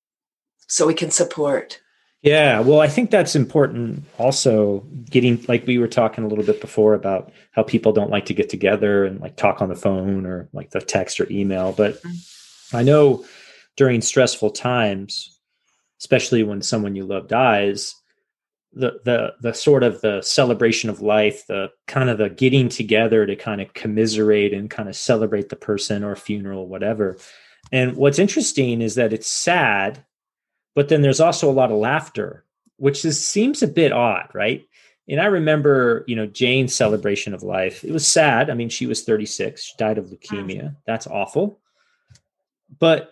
So we can support. Yeah. Well, I think that's important also getting, like we were talking a little bit before about how people don't like to get together and like talk on the phone or like the text or email. But mm-hmm. I know during stressful times, especially when someone you love dies, the the the sort of the celebration of life, the kind of the getting together to kind of commiserate and kind of celebrate the person or funeral, whatever. And what's interesting is that it's sad, but then there's also a lot of laughter, which is, seems a bit odd, right? And I remember, you know, Jane's celebration of life. It was sad. I mean, she was thirty-six. She died of leukemia. That's awful. But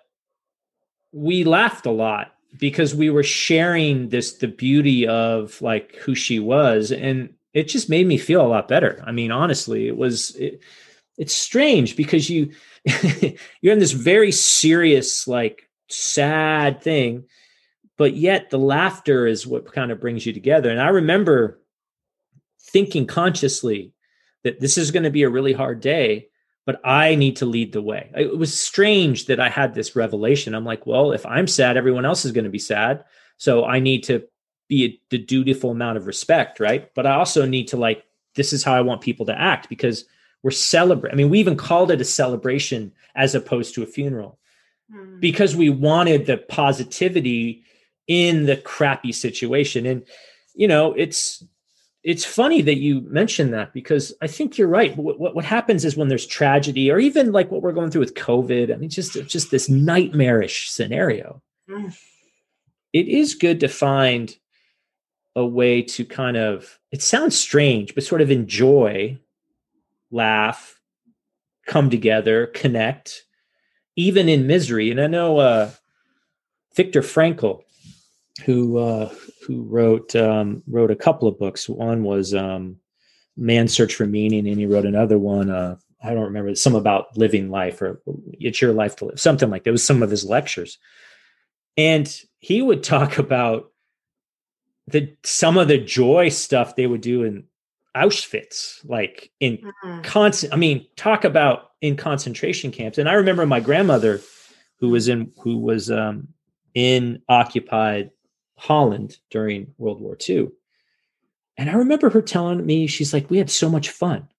we laughed a lot, because we were sharing this, the beauty of like who she was. And it just made me feel a lot better. I mean, honestly, it was, it, it's strange because you, you're in this very serious, like sad thing, but yet the laughter is what kind of brings you together. And I remember thinking consciously that this is going to be a really hard day, but I need to lead the way. It was strange that I had this revelation. I'm like, well, if I'm sad, everyone else is going to be sad. So I need to be a, the dutiful amount of respect, right? But I also need to like, this is how I want people to act, because we're celebrating. I mean, we even called it a celebration as opposed to a funeral. Mm. because we wanted the positivity in the crappy situation. And, you know, it's, it's funny that you mentioned that, because I think you're right. What, what, what happens is when there's tragedy, or even like what we're going through with COVID, I mean, just, just this nightmarish scenario, Mm. it is good to find a way to kind of, it sounds strange, but sort of enjoy, laugh, come together, connect, even in misery. And I know uh, Viktor Frankl, who uh, who wrote um, wrote a couple of books. One was um, Man's Search for Meaning, and he wrote another one. Uh, I don't remember, some about living life, or it's your life to live, something like that. It was some of his lectures, and he would talk about the some of the joy stuff they would do in Auschwitz, like in Mm. constant. I mean, talk about in concentration camps. And I remember my grandmother, who was in who was um, in occupied Holland during World War Two. And I remember her telling me, she's like, we had so much fun.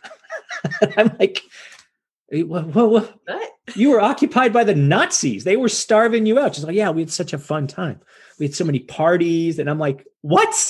I'm like, what, what, what? What? You were occupied by the Nazis. They were starving you out. She's like, yeah, we had such a fun time. We had so many parties. And I'm like, what?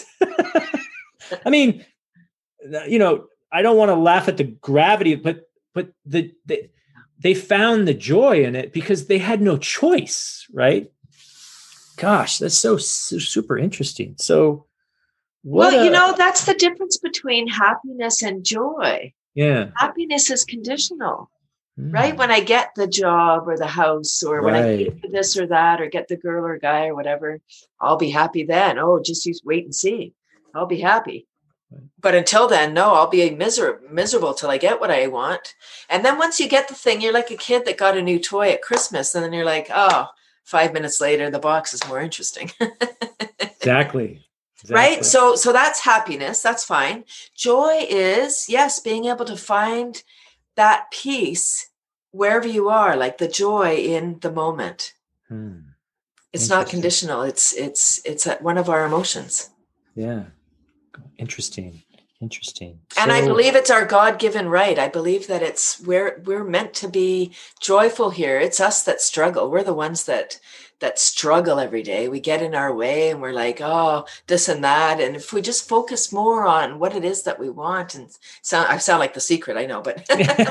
I mean, you know, I don't want to laugh at the gravity, but, but the, the, they found the joy in it because they had no choice, right? Gosh, that's so, so super interesting. So, what Well, a, you know, that's the difference between happiness and joy. yeah, Happiness is conditional, Mm. right? When I get the job or the house, or when I Right. get this or that, or get the girl or guy or whatever, I'll be happy then. Oh, just use wait and see. I'll be happy. But until then, no, I'll be miserable, miserable till I get what I want. And then once you get the thing, you're like a kid that got a new toy at Christmas. And then you're like, oh, five minutes later, the box is more interesting. Exactly. Exactly. Right. So, so that's happiness. That's fine. Joy is, yes, being able to find that peace wherever you are, like the joy in the moment. Hmm. It's not Interesting. conditional. It's, it's, it's a, one of our emotions. Yeah. Interesting. Interesting. And I So- believe it's our God-given right. I believe that it's we're we're meant to be joyful here. It's us that struggle. We're the ones that that struggle every day. We get in our way and we're like, oh, this and that. And if we just focus more on what it is that we want, and sound I sound like The Secret, I know, but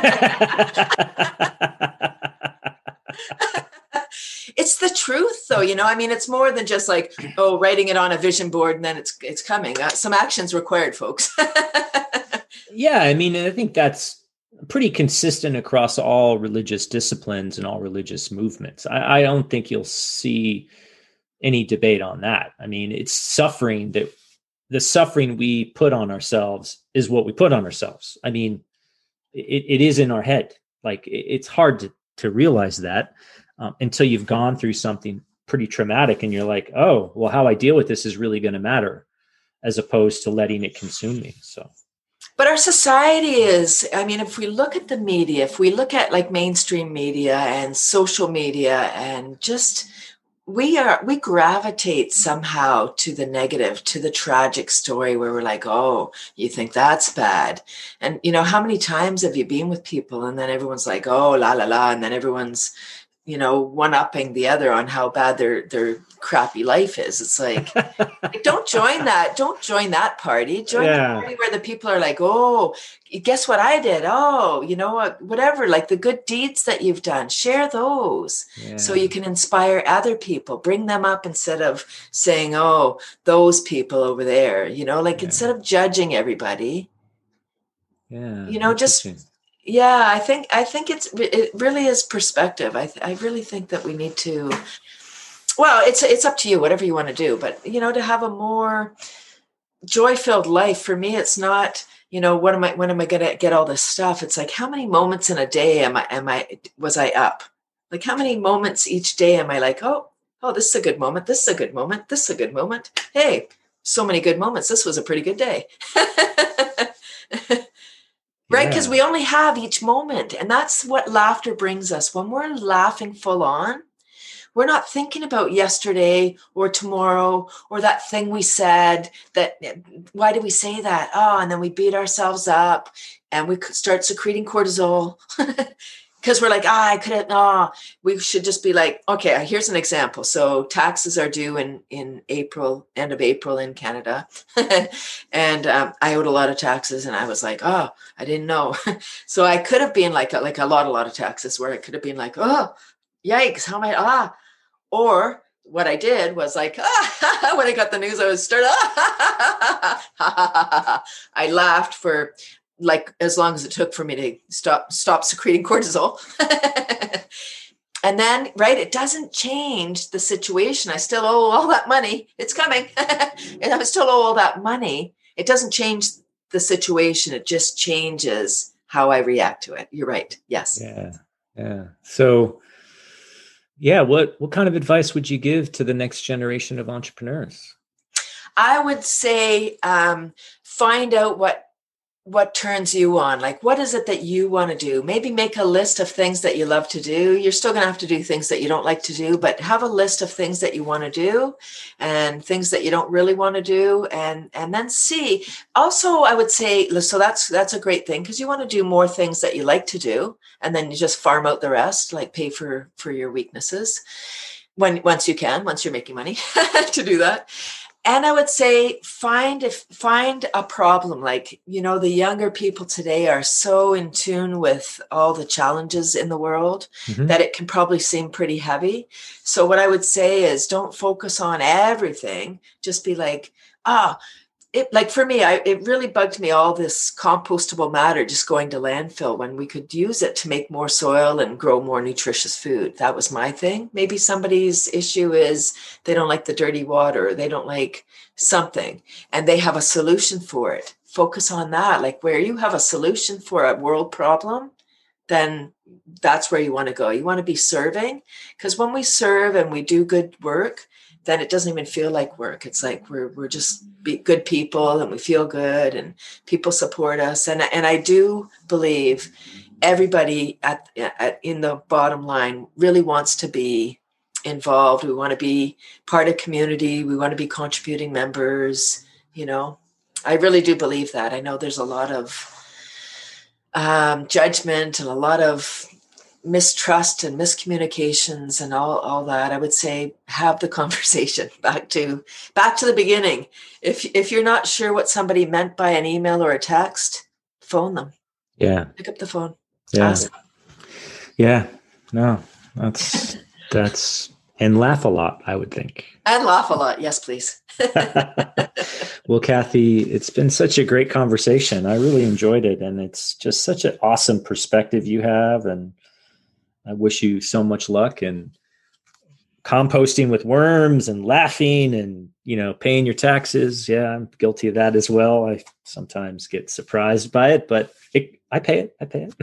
it's the truth, though. You know, I mean, it's more than just like, oh, writing it on a vision board and then it's it's coming. Uh, some actions required, folks. Yeah, I mean, I think that's pretty consistent across all religious disciplines and all religious movements. I, I don't think you'll see any debate on that. I mean, it's suffering that the suffering we put on ourselves is what we put on ourselves. I mean, it, it is in our head. Like, it, it's hard to, to realize that um, until you've gone through something pretty traumatic and you're like, oh, well, how I deal with this is really going to matter, as opposed to letting it consume me. So. But our society is, I mean, if we look at the media, if we look at like mainstream media and social media, and just we are, we gravitate somehow to the negative, to the tragic story where we're like, oh, you think that's bad. And, you know, how many times have you been with people and then everyone's like, oh, la, la, la. And then everyone's, you know, one-upping the other on how bad their their crappy life is. It's like, like, don't join that. Don't join that party. Join Yeah. the party where the people are like, oh, guess what I did? Oh, you know what? Whatever, like the good deeds that you've done, share those Yeah. so you can inspire other people. Bring them up instead of saying, oh, those people over there, you know, like Yeah. instead of judging everybody, Yeah. you know, just Interesting. yeah, I think I think it's it really is perspective. I I really think that we need to. Well, it's it's up to you, whatever you want to do. But you know, to have a more joy-filled life, for me, it's not, you know, what am I when am I going to get all this stuff? It's like, how many moments in a day am I am I was I up? Like, how many moments each day am I like, oh, oh, this is a good moment. This is a good moment. This is a good moment. Hey, so many good moments. This was a pretty good day. Right? Because Yeah. we only have each moment. And that's what laughter brings us. When we're laughing full on, we're not thinking about yesterday or tomorrow or that thing we said that, why did we say that? Oh, and then we beat ourselves up and we start secreting cortisol because we're like, ah, I could have, no, we should just be like, okay, here's an example. So taxes are due in, in April, end of April in Canada. and um, I owed a lot of taxes and I was like, oh, I didn't know. So I could have been like, a, like a lot, a lot of taxes where I could have been like, oh, yikes, how am I, ah, or what I did was like, ah, when I got the news, I was started, ah, I laughed for like as long as it took for me to stop stop secreting cortisol. And then, right, it doesn't change the situation. I still owe all that money. It's coming. And I still owe all that money. It doesn't change the situation. It just changes how I react to it. You're right. Yes. Yeah. Yeah. So, yeah, what what kind of advice would you give to the next generation of entrepreneurs? I would say um, find out what what turns you on. Like, what is it that you want to do? Maybe make a list of things that you love to do. You're still going to have to do things that you don't like to do, but have a list of things that you want to do and things that you don't really want to do. And, and then see. Also, I would say, so that's, that's a great thing because you want to do more things that you like to do. And then you just farm out the rest, like pay for, for your weaknesses when, once you can, once you're making money to do that. And I would say, find if find a problem. Like, you know, the younger people today are so in tune with all the challenges in the world mm-hmm. that it can probably seem pretty heavy. So what I would say is don't focus on everything. Just be like, ah, it, like for me, I, it really bugged me, all this compostable matter just going to landfill when we could use it to make more soil and grow more nutritious food. That was my thing. Maybe somebody's issue is they don't like the dirty water, or they don't like something, and they have a solution for it. Focus on that. Like where you have a solution for a world problem, then that's where you want to go. You want to be serving, because when we serve and we do good work, then it doesn't even feel like work. It's like we're we're just be good people and we feel good and people support us. And and I do believe everybody at, at in the bottom line really wants to be involved. We want to be part of community. We want to be contributing members. You know, I really do believe that. I know there's a lot of um, judgment and a lot of mistrust and miscommunications and all, all that. I would say have the conversation back to back to the beginning. If if you're not sure what somebody meant by an email or a text, phone them. Yeah. Pick up the phone. Yeah. Ask them. Yeah. No, that's that's and laugh a lot, I would think. And laugh a lot. Yes, please. Well, Kathy, it's been such a great conversation. I really enjoyed it. And it's just such an awesome perspective you have. And I wish you so much luck in composting with worms and laughing and, you know, paying your taxes. Yeah, I'm guilty of that as well. I sometimes get surprised by it, but it, I pay it. I pay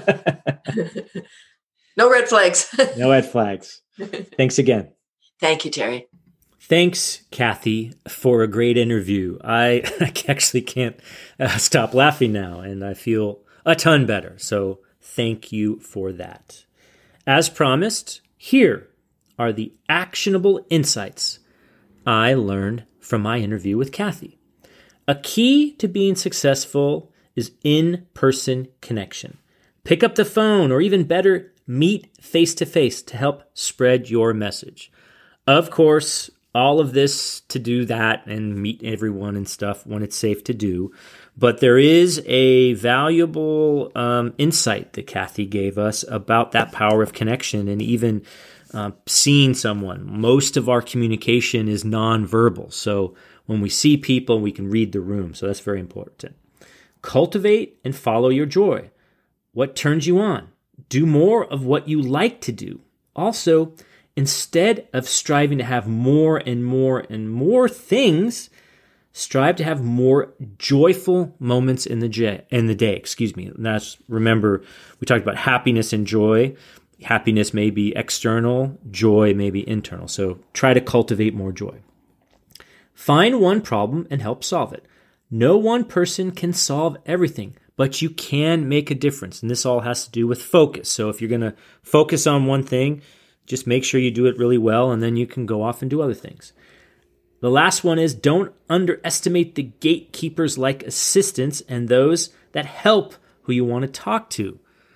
it. No red flags. No red flags. Thanks again. Thank you, Terry. Thanks, Kathy, for a great interview. I, I actually can't uh, stop laughing now, and I feel a ton better. So thank you for that. As promised, here are the actionable insights I learned from my interview with Kathy. A key to being successful is in-person connection. Pick up the phone, or even better, meet face-to-face to help spread your message. Of course, all of this to do that and meet everyone and stuff when it's safe to do. But there is a valuable um, insight that Kathy gave us about that power of connection and even uh, seeing someone. Most of our communication is nonverbal. So when we see people, we can read the room. So that's very important. Cultivate and follow your joy. What turns you on? Do more of what you like to do. Also, instead of striving to have more and more and more things, strive to have more joyful moments in the j- in the day. Excuse me. And that's, remember, we talked about happiness and joy. Happiness may be external, joy may be internal. So try to cultivate more joy. Find one problem and help solve it. No one person can solve everything, but you can make a difference. And this all has to do with focus. So if you're going to focus on one thing, just make sure you do it really well, and then you can go off and do other things. The last one is don't underestimate the gatekeepers like assistants and those that help who you want to talk to.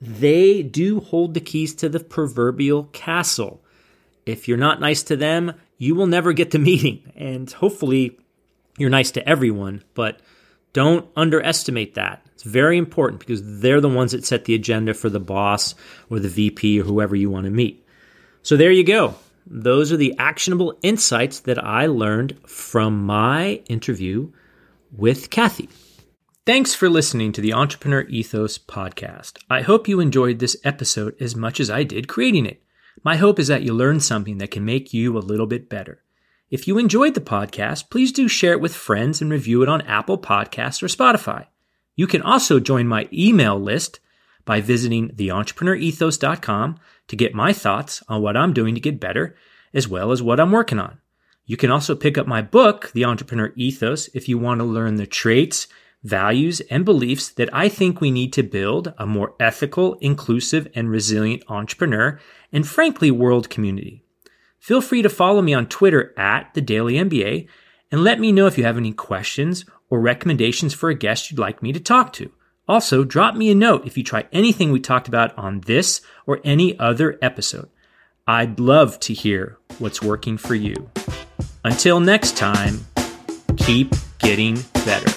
They do hold the keys to the proverbial castle. If you're not nice to them, you will never get the meeting. And hopefully you're nice to everyone, but don't underestimate that. It's very important because they're the ones that set the agenda for the boss or the V P or whoever you want to meet. So there you go. Those are the actionable insights that I learned from my interview with Kathy. Thanks for listening to the Entrepreneur Ethos podcast. I hope you enjoyed this episode as much as I did creating it. My hope is that you learned something that can make you a little bit better. If you enjoyed the podcast, please do share it with friends and review it on Apple Podcasts or Spotify. You can also join my email list by visiting the entrepreneur ethos dot com to get my thoughts on what I'm doing to get better, as well as what I'm working on. You can also pick up my book, The Entrepreneur Ethos, if you want to learn the traits, values, and beliefs that I think we need to build a more ethical, inclusive, and resilient entrepreneur and, frankly, world community. Feel free to follow me on Twitter at The Daily M B A and let me know if you have any questions or recommendations for a guest you'd like me to talk to. Also, drop me a note if you try anything we talked about on this or any other episode. I'd love to hear what's working for you. Until next time, keep getting better.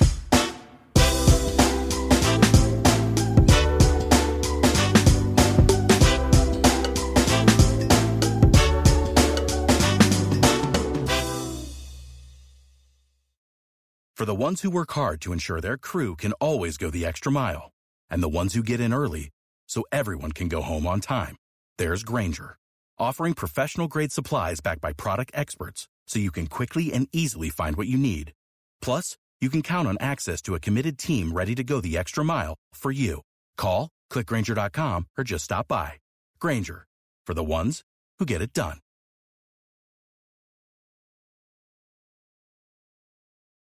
For the ones who work hard to ensure their crew can always go the extra mile, and the ones who get in early so everyone can go home on time, there's Grainger, offering professional-grade supplies backed by product experts so you can quickly and easily find what you need. Plus, you can count on access to a committed team ready to go the extra mile for you. Call, click Grainger dot com, or just stop by. Grainger, for the ones who get it done.